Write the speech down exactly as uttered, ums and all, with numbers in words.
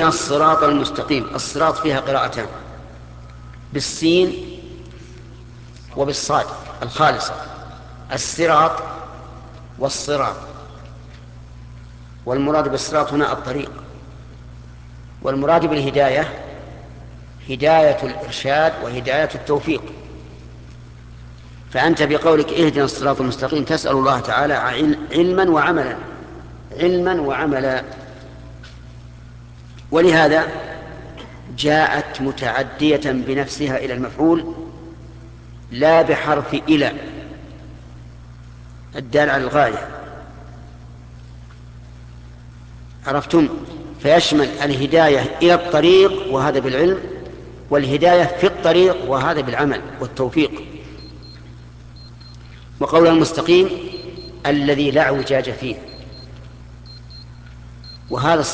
الصراط المستقيم. الصراط فيها قراءتان، بالسين وبالصاد الخالصة، الصراط والصراط. والمراد بالصراط هنا الطريق، والمراد بالهداية هداية الإرشاد وهداية التوفيق. فأنت بقولك اهدنا الصراط المستقيم تسأل الله تعالى علما وعملا، علما وعملا. ولهذا جاءت متعدية بنفسها إلى المفعول لا بحرف إلى الدال على الغاية. عرفتم؟ فيشمل الهداية إلى الطريق وهذا بالعلم، والهداية في الطريق وهذا بالعمل والتوفيق. وقول المستقيم الذي لا اعوجاج فيه، وهذا